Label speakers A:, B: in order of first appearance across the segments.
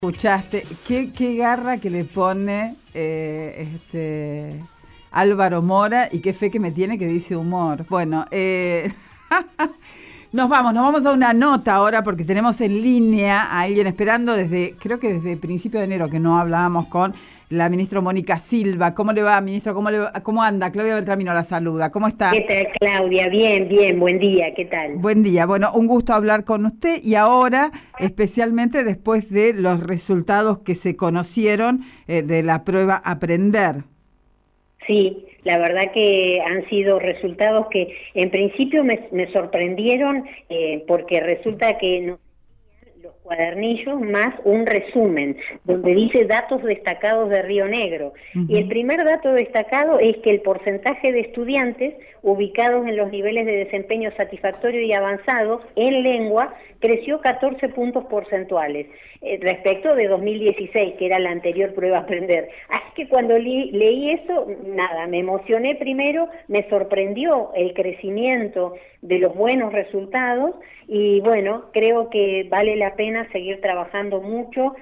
A: Escuchaste, qué garra que le pone Álvaro Mora y qué fe que me tiene que dice humor. Bueno, nos vamos a una nota ahora porque tenemos en línea a alguien esperando creo que desde principio de enero que no hablábamos con la ministra Mónica Silva. ¿Cómo le va, ministro? ¿Cómo anda? Claudia Beltramino la saluda. ¿Cómo está?
B: ¿Qué tal, Claudia? Bien, bien, buen día, ¿qué tal?
A: Buen día. Bueno, un gusto hablar con usted y ahora, especialmente después de los resultados que se conocieron de la prueba Aprender.
B: Sí, la verdad que han sido resultados que en principio me sorprendieron porque resulta que no los cuadernillos más un resumen donde dice datos destacados de Río Negro. Y el primer dato destacado es que el porcentaje de estudiantes ubicados en los niveles de desempeño satisfactorio y avanzado en lengua creció 14 puntos porcentuales respecto de 2016, que era la anterior prueba Aprender. Así que cuando leí eso, nada, me emocioné primero, me sorprendió el crecimiento de los buenos resultados y bueno, creo que vale la pena seguir trabajando mucho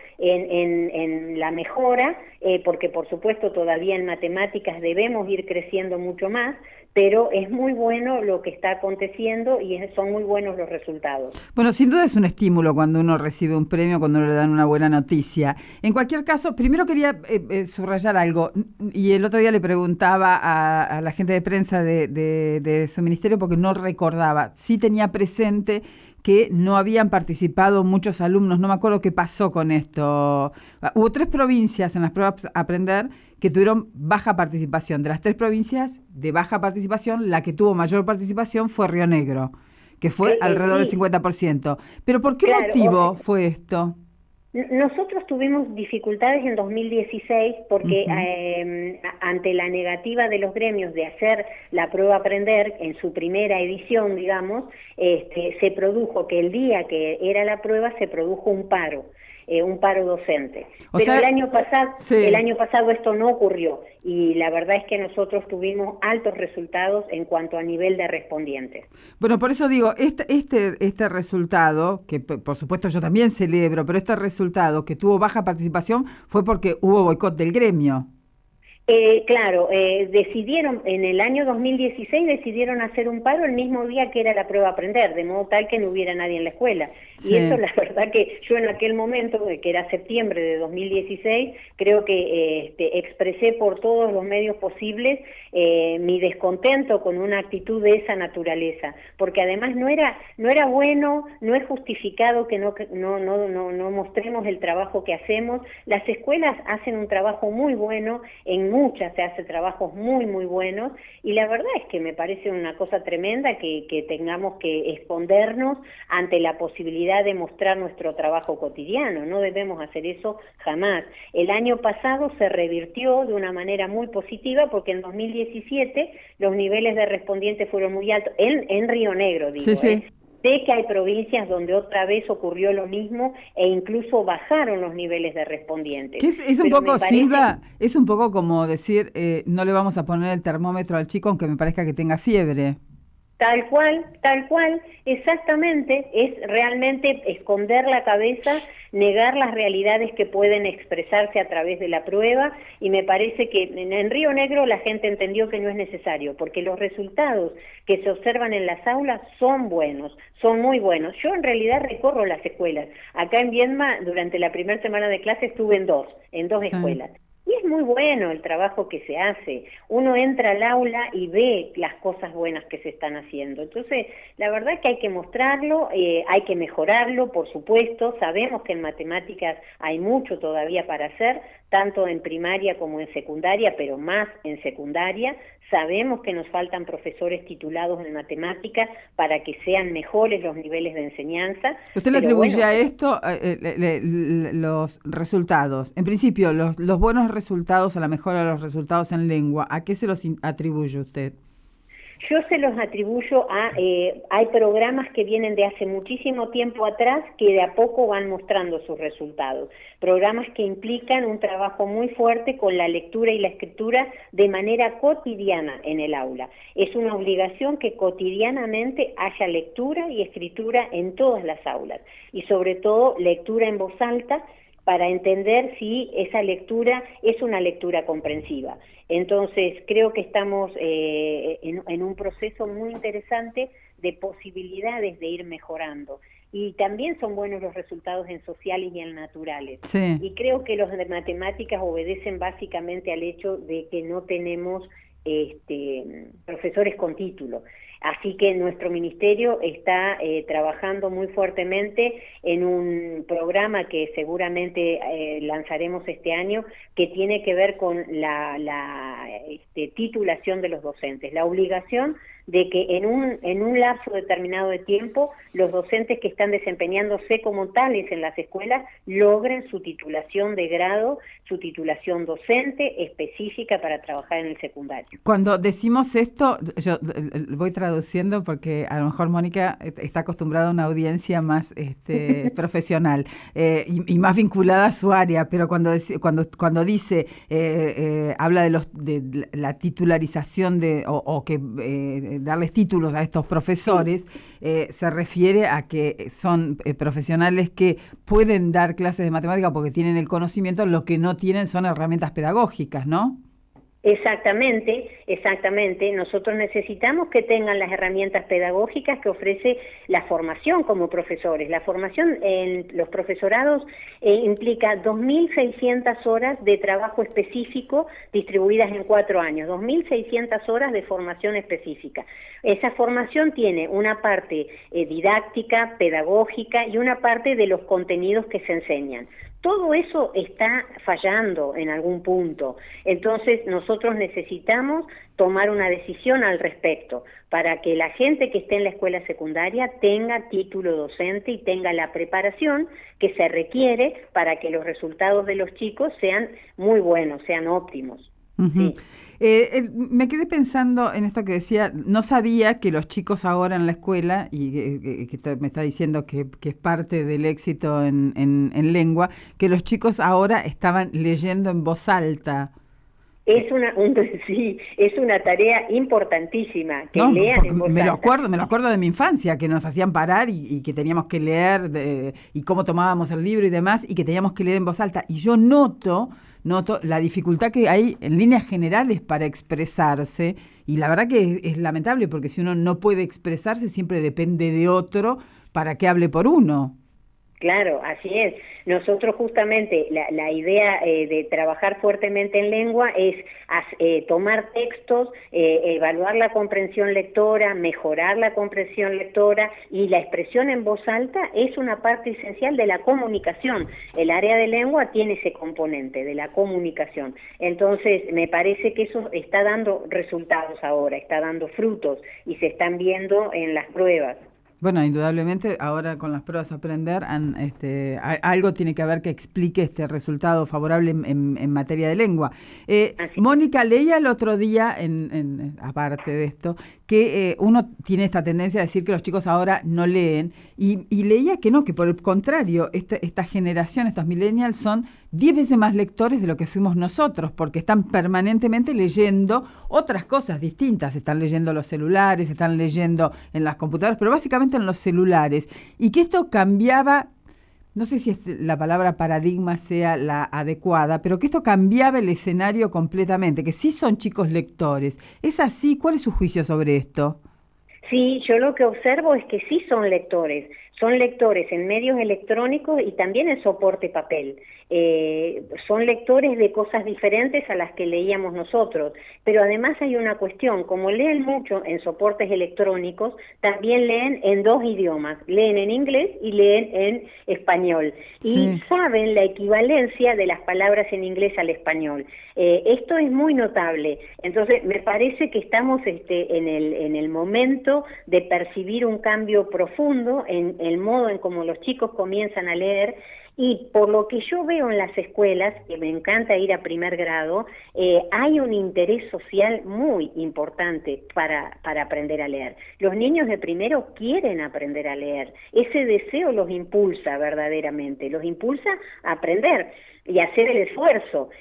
B: en la mejora, porque por supuesto todavía en matemáticas debemos ir creciendo mucho más, pero es muy bueno lo que está aconteciendo y son muy buenos los resultados.
A: Bueno, sin duda es un estímulo cuando uno recibe un premio, cuando le dan una buena noticia. En cualquier caso, primero quería subrayar algo, y el otro día le preguntaba a la gente de prensa de su ministerio porque no recordaba, sí tenía presente que no habían participado muchos alumnos, no me acuerdo qué pasó con esto. Hubo 3 provincias en las pruebas Aprender que tuvieron baja participación. De las 3 provincias de baja participación, la que tuvo mayor participación fue Río Negro, que fue alrededor del 50%. ¿Pero por qué motivo fue esto?
B: Nosotros tuvimos dificultades en 2016 porque ante la negativa de los gremios de hacer la prueba Aprender en su primera edición, digamos, se produjo que el día que era la prueba se produjo un paro docente. Pero el año pasado esto no ocurrió y la verdad es que nosotros tuvimos altos resultados en cuanto a nivel de respondientes.
A: Bueno, por eso digo, este resultado, que por supuesto yo también celebro, pero este resultado que tuvo baja participación fue porque hubo boicot del gremio.
B: Claro, decidieron, en el año 2016 decidieron hacer un paro el mismo día que era la prueba Aprender, de modo tal que no hubiera nadie en la escuela. Sí. Y eso la verdad que yo en aquel momento, que era septiembre de 2016, creo que expresé por todos los medios posibles mi descontento con una actitud de esa naturaleza, porque además no era bueno, no es justificado que no mostremos el trabajo que hacemos. Las escuelas hacen un trabajo muy bueno, en muchas se hace trabajos muy, muy buenos, y la verdad es que me parece una cosa tremenda que tengamos que escondernos ante la posibilidad de mostrar nuestro trabajo cotidiano. No debemos hacer eso jamás. El año pasado se revirtió de una manera muy positiva porque en 2017 los niveles de respondientes fueron muy altos, en Río Negro, digo,
A: sí.
B: Sé que hay provincias donde otra vez ocurrió lo mismo e incluso bajaron los niveles de respondientes.
A: Es un poco, Silva, es un poco como decir, no le vamos a poner el termómetro al chico aunque me parezca que tenga fiebre.
B: Tal cual, exactamente, es realmente esconder la cabeza, negar las realidades que pueden expresarse a través de la prueba, y me parece que en Río Negro la gente entendió que no es necesario, porque los resultados que se observan en las aulas son buenos, son muy buenos. Yo en realidad recorro las escuelas. Acá en Viedma, durante la primera semana de clase estuve en dos escuelas. Y es muy bueno el trabajo que se hace. Uno entra al aula y ve las cosas buenas que se están haciendo. Entonces, la verdad es que hay que mostrarlo, hay que mejorarlo, por supuesto. Sabemos que en matemáticas hay mucho todavía para hacer, tanto en primaria como en secundaria, pero más en secundaria. Sabemos que nos faltan profesores titulados en matemáticas para que sean mejores los niveles de enseñanza.
A: ¿Usted le atribuye a esto los resultados? En principio, los buenos resultados, a la mejora de los resultados en lengua, ¿a qué se los atribuye usted?
B: Yo se los atribuyo hay programas que vienen de hace muchísimo tiempo atrás que de a poco van mostrando sus resultados. Programas que implican un trabajo muy fuerte con la lectura y la escritura de manera cotidiana en el aula. Es una obligación que cotidianamente haya lectura y escritura en todas las aulas y sobre todo lectura en voz alta, para entender si esa lectura es una lectura comprensiva. Entonces, creo que estamos en un proceso muy interesante de posibilidades de ir mejorando. Y también son buenos los resultados en sociales y en naturales.
A: Sí.
B: Y creo que los de matemáticas obedecen básicamente al hecho de que no tenemos profesores con título. Así que nuestro ministerio está trabajando muy fuertemente en un programa que seguramente lanzaremos este año, que tiene que ver con la titulación de los docentes, la obligación de que en un lapso determinado de tiempo los docentes que están desempeñándose como tales en las escuelas logren su titulación de grado, su titulación docente específica para trabajar en el secundario.
A: Cuando decimos esto, yo voy traduciendo porque a lo mejor Mónica está acostumbrada a una audiencia más profesional y más vinculada a su área, pero cuando dice, habla de la titularización o que darles títulos a estos profesores, se refiere a que son profesionales que pueden dar clases de matemática porque tienen el conocimiento, lo que no tienen son herramientas pedagógicas, ¿no?
B: Exactamente, exactamente. Nosotros necesitamos que tengan las herramientas pedagógicas que ofrece la formación como profesores. La formación en los profesorados implica 2.600 horas de trabajo específico distribuidas en 4 años, 2.600 horas de formación específica. Esa formación tiene una parte didáctica, pedagógica y una parte de los contenidos que se enseñan. Todo eso está fallando en algún punto. Entonces nosotros necesitamos tomar una decisión al respecto para que la gente que esté en la escuela secundaria tenga título docente y tenga la preparación que se requiere para que los resultados de los chicos sean muy buenos, sean óptimos.
A: Uh-huh. Sí. Me quedé pensando en esto que decía, no sabía que los chicos ahora en la escuela, y que me está diciendo que es parte del éxito en lengua, que los chicos ahora estaban leyendo en voz alta.
B: Sí, es una tarea importantísima, que
A: no,
B: lean en voz
A: me lo
B: alta.
A: acuerdo de mi infancia, que nos hacían parar y que teníamos que leer y cómo tomábamos el libro y demás, y que teníamos que leer en voz alta. Y yo noto la dificultad que hay en líneas generales para expresarse, y la verdad que es lamentable, porque si uno no puede expresarse, siempre depende de otro para que hable por uno.
B: Claro, así es. Nosotros justamente la idea de trabajar fuertemente en lengua es tomar textos, evaluar la comprensión lectora, mejorar la comprensión lectora, y la expresión en voz alta es una parte esencial de la comunicación. El área de lengua tiene ese componente de la comunicación. Entonces, me parece que eso está dando resultados ahora, está dando frutos y se están viendo en las pruebas.
A: Bueno, indudablemente ahora con las pruebas Aprender algo tiene que haber que explique este resultado favorable en materia de lengua. Mónica, leía el otro día, aparte de esto, que uno tiene esta tendencia a decir que los chicos ahora no leen, y leía que no, que por el contrario, esta generación, estos millennials, son 10 veces más lectores de lo que fuimos nosotros, porque están permanentemente leyendo otras cosas distintas, están leyendo los celulares, están leyendo en las computadoras, pero básicamente en los celulares, y que esto cambiaba, no sé si la palabra paradigma sea la adecuada, pero que esto cambiaba el escenario completamente, que sí son chicos lectores. ¿Es así? ¿Cuál es su juicio sobre esto?
B: Sí, yo lo que observo es que sí son lectores en medios electrónicos y también en soporte papel. Son lectores de cosas diferentes a las que leíamos nosotros, pero además hay una cuestión, como leen mucho en soportes electrónicos, también leen en 2 idiomas, leen en inglés y leen en español,
A: sí.
B: Y saben la equivalencia de las palabras en inglés al español. Esto es muy notable, entonces me parece que estamos en el momento de percibir un cambio profundo en el modo en cómo los chicos comienzan a leer, y por lo que yo veo en las escuelas, que me encanta ir a primer grado, hay un interés social muy importante para aprender a leer. Los niños de primero quieren aprender a leer, ese deseo los impulsa verdaderamente, los impulsa a aprender y hacer el esfuerzo.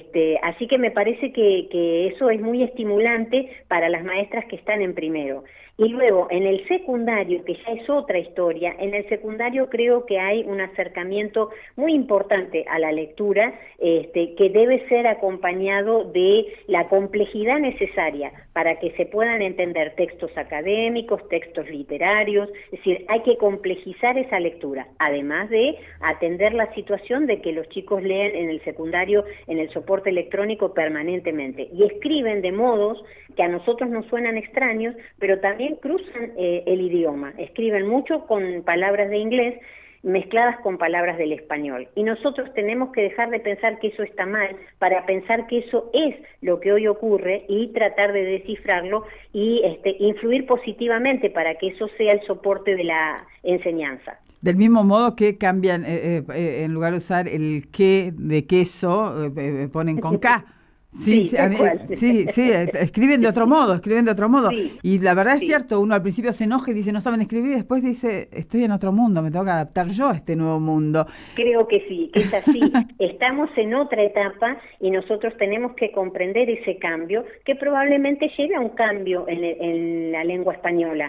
B: Así que me parece que eso es muy estimulante para las maestras que están en primero. Y luego, en el secundario, que ya es otra historia, en el secundario creo que hay un acercamiento muy importante a la lectura, que debe ser acompañado de la complejidad necesaria para que se puedan entender textos académicos, textos literarios, es decir, hay que complejizar esa lectura, además de atender la situación de que los chicos leen en el secundario, en el soporte electrónico permanentemente, y escriben de modos que a nosotros nos suenan extraños, pero también cruzan el idioma, escriben mucho con palabras de inglés mezcladas con palabras del español. Y nosotros tenemos que dejar de pensar que eso está mal para pensar que eso es lo que hoy ocurre y tratar de descifrarlo y influir positivamente para que eso sea el soporte de la enseñanza.
A: Del mismo modo que cambian, en lugar de usar el que de queso, ponen con K. Sí, sí, escriben de otro modo.
B: Sí,
A: Y la verdad es
B: sí.
A: cierto, uno al principio se enoja y dice, no saben escribir, y después dice, estoy en otro mundo, me tengo que adaptar yo a este nuevo mundo.
B: Creo que sí, que es así. Estamos en otra etapa y nosotros tenemos que comprender ese cambio que probablemente lleve a un cambio en la lengua española.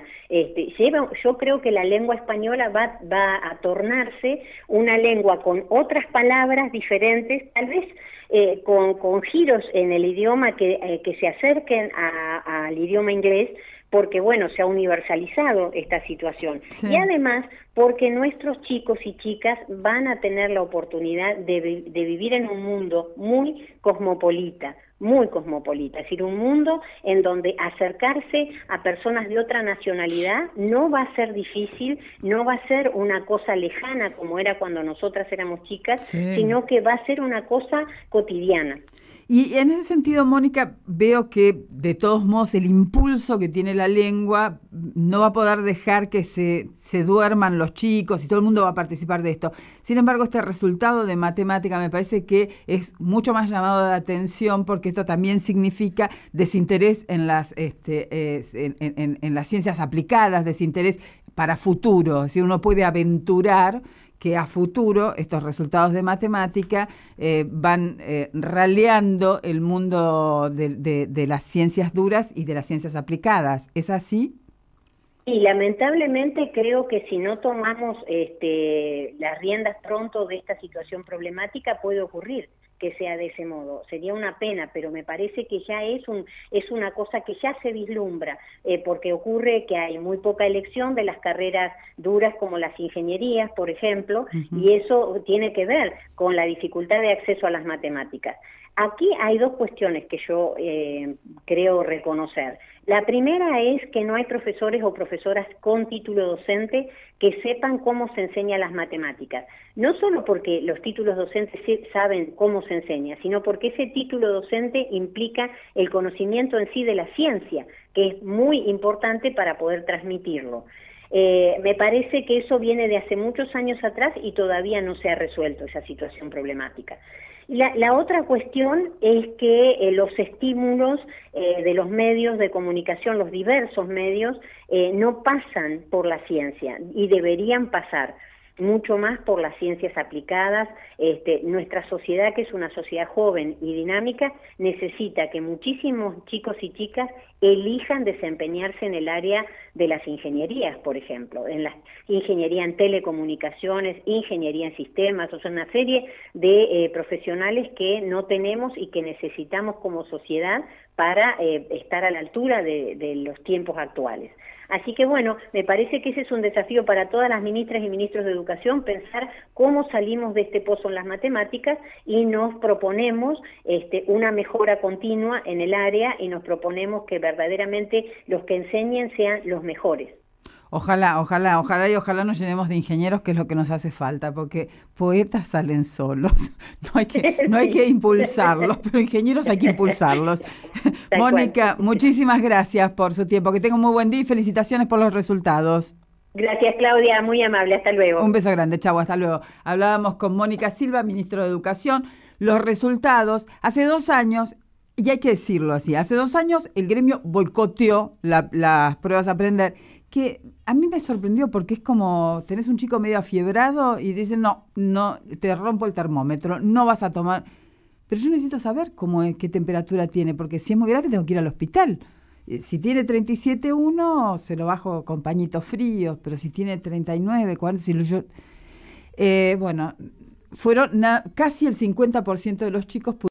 B: Yo creo que la lengua española va a tornarse una lengua con otras palabras diferentes, tal vez con giros en el idioma que se acerquen al idioma inglés, porque bueno, se ha universalizado esta situación.
A: Sí.
B: Y además, porque nuestros chicos y chicas van a tener la oportunidad de vivir en un mundo muy cosmopolita, es decir, un mundo en donde acercarse a personas de otra nacionalidad no va a ser difícil, no va a ser una cosa lejana como era cuando nosotras éramos chicas,
A: Sí.
B: sino que va a ser una cosa cotidiana.
A: Y en ese sentido, Mónica, veo que de todos modos el impulso que tiene la lengua no va a poder dejar que se duerman los chicos y todo el mundo va a participar de esto. Sin embargo, este resultado de matemática me parece que es mucho más llamado de atención porque esto también significa desinterés en las, en las ciencias aplicadas, desinterés para futuro. Es decir, uno puede aventurar que a futuro estos resultados de matemática van raleando el mundo de las ciencias duras y de las ciencias aplicadas. ¿Es así?
B: Y lamentablemente creo que si no tomamos las riendas pronto de esta situación problemática puede ocurrir que sea de ese modo. Sería una pena, pero me parece que ya es una cosa que ya se vislumbra, porque ocurre que hay muy poca elección de las carreras duras como las ingenierías, por ejemplo, y eso tiene que ver con la dificultad de acceso a las matemáticas. Aquí hay dos cuestiones que yo creo reconocer. La primera es que no hay profesores o profesoras con título docente que sepan cómo se enseña las matemáticas. No solo porque los títulos docentes saben cómo se enseña, sino porque ese título docente implica el conocimiento en sí de la ciencia, que es muy importante para poder transmitirlo. Me parece que eso viene de hace muchos años atrás y todavía no se ha resuelto esa situación problemática. La otra cuestión es que los estímulos de los medios de comunicación, los diversos medios, no pasan por la ciencia y deberían pasar mucho más por las ciencias aplicadas. Nuestra sociedad, que es una sociedad joven y dinámica, necesita que muchísimos chicos y chicas elijan desempeñarse en el área de las ingenierías, por ejemplo, en la ingeniería en telecomunicaciones, ingeniería en sistemas, o sea, una serie de profesionales que no tenemos y que necesitamos como sociedad para estar a la altura de los tiempos actuales. Así que bueno, me parece que ese es un desafío para todas las ministras y ministros de educación, pensar cómo salimos de este pozo en las matemáticas y nos proponemos una mejora continua en el área y nos proponemos que verdaderamente los que enseñen sean los mejores.
A: Ojalá y ojalá nos llenemos de ingenieros, que es lo que nos hace falta, porque poetas salen solos, no hay que impulsarlos, pero ingenieros hay que impulsarlos. Mónica, muchísimas gracias por su tiempo, que tenga un muy buen día y felicitaciones por los resultados.
B: Gracias, Claudia, muy amable, hasta luego.
A: Un beso grande, chau, hasta luego. Hablábamos con Mónica Silva, ministro de Educación, los resultados, hace 2 años, y hay que decirlo así, hace 2 años el gremio boicoteó las pruebas a aprender, que a mí me sorprendió porque es como, tenés un chico medio afiebrado y dicen, no, te rompo el termómetro, no vas a tomar. Pero yo necesito saber qué temperatura tiene, porque si es muy grave tengo que ir al hospital. Si tiene 37,1, se lo bajo con pañitos fríos, pero si tiene 39, 40, bueno, fueron casi el 50% de los chicos